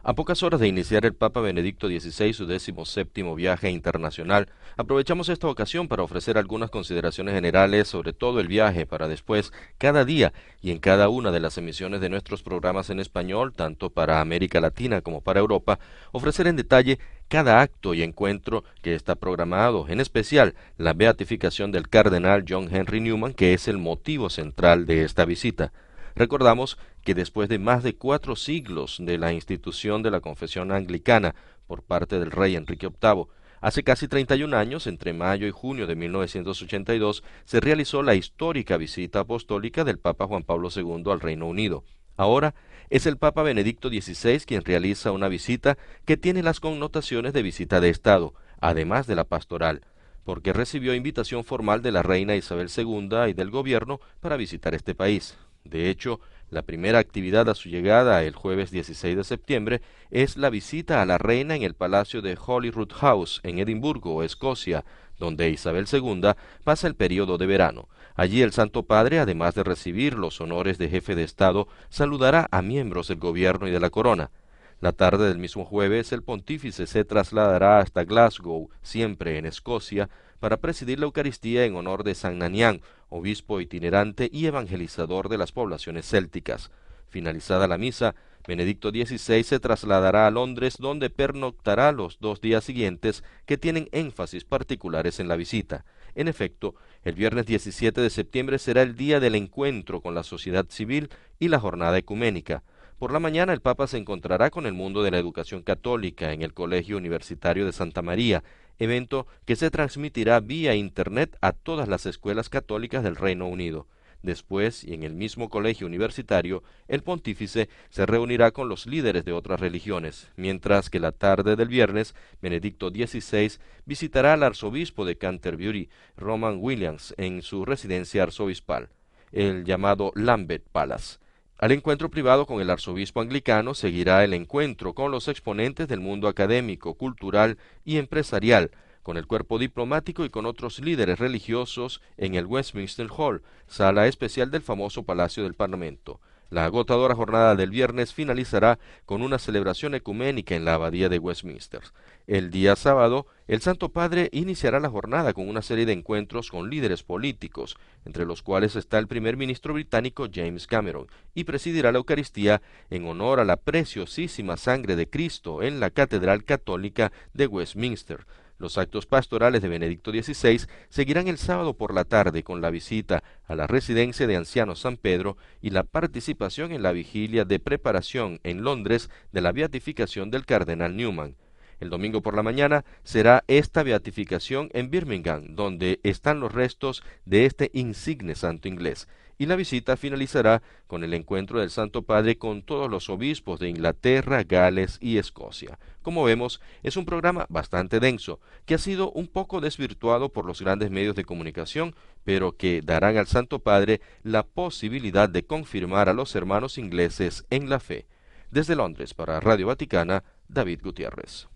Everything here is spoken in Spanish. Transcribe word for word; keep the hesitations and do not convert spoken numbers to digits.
A pocas horas de iniciar el Papa Benedicto dieciséis su decimoséptimo viaje internacional, aprovechamos esta ocasión para ofrecer algunas consideraciones generales sobre todo el viaje para después, cada día y en cada una de las emisiones de nuestros programas en español, tanto para América Latina como para Europa, ofrecer en detalle cada acto y encuentro que está programado, en especial la beatificación del cardenal John Henry Newman, que es el motivo central de esta visita. Recordamos que después de más de cuatro siglos de la institución de la confesión anglicana por parte del rey Enrique octavo, hace casi treinta y un años, entre mayo y junio de mil novecientos ochenta y dos, se realizó la histórica visita apostólica del Papa Juan Pablo segundo al Reino Unido. Ahora es el Papa Benedicto dieciséis quien realiza una visita que tiene las connotaciones de visita de Estado, además de la pastoral, porque recibió invitación formal de la reina Isabel segunda y del gobierno para visitar este país. De hecho, la primera actividad a su llegada el jueves dieciséis de septiembre es la visita a la reina en el palacio de Holyrood House en Edimburgo, Escocia, donde Isabel segunda pasa el período de verano. Allí el Santo Padre, además de recibir los honores de jefe de Estado, saludará a miembros del gobierno y de la corona. La tarde del mismo jueves, el pontífice se trasladará hasta Glasgow, siempre en Escocia, para presidir la Eucaristía en honor de San Nanián, obispo itinerante y evangelizador de las poblaciones célticas. Finalizada la misa, Benedicto dieciséis se trasladará a Londres, donde pernoctará los dos días siguientes que tienen énfasis particulares en la visita. En efecto, el viernes diecisiete de septiembre será el día del encuentro con la sociedad civil y la jornada ecuménica. Por la mañana el Papa se encontrará con el mundo de la educación católica en el Colegio Universitario de Santa María, evento que se transmitirá vía Internet a todas las escuelas católicas del Reino Unido. Después, y en el mismo colegio universitario, el pontífice se reunirá con los líderes de otras religiones, mientras que la tarde del viernes, Benedicto dieciséis visitará al arzobispo de Canterbury, Roman Williams, en su residencia arzobispal, el llamado Lambeth Palace. Al encuentro privado con el arzobispo anglicano seguirá el encuentro con los exponentes del mundo académico, cultural y empresarial, con el cuerpo diplomático y con otros líderes religiosos en el Westminster Hall, sala especial del famoso Palacio del Parlamento. La agotadora jornada del viernes finalizará con una celebración ecuménica en la Abadía de Westminster. El día sábado, el Santo Padre iniciará la jornada con una serie de encuentros con líderes políticos, entre los cuales está el primer ministro británico James Cameron, y presidirá la Eucaristía en honor a la preciosísima sangre de Cristo en la Catedral Católica de Westminster. Los actos pastorales de Benedicto dieciséis seguirán el sábado por la tarde con la visita a la residencia de ancianos San Pedro y la participación en la vigilia de preparación en Londres de la beatificación del cardenal Newman. El domingo por la mañana será esta beatificación en Birmingham, donde están los restos de este insigne santo inglés, y la visita finalizará con el encuentro del Santo Padre con todos los obispos de Inglaterra, Gales y Escocia. Como vemos, es un programa bastante denso, que ha sido un poco desvirtuado por los grandes medios de comunicación, pero que darán al Santo Padre la posibilidad de confirmar a los hermanos ingleses en la fe. Desde Londres, para Radio Vaticana, David Gutiérrez.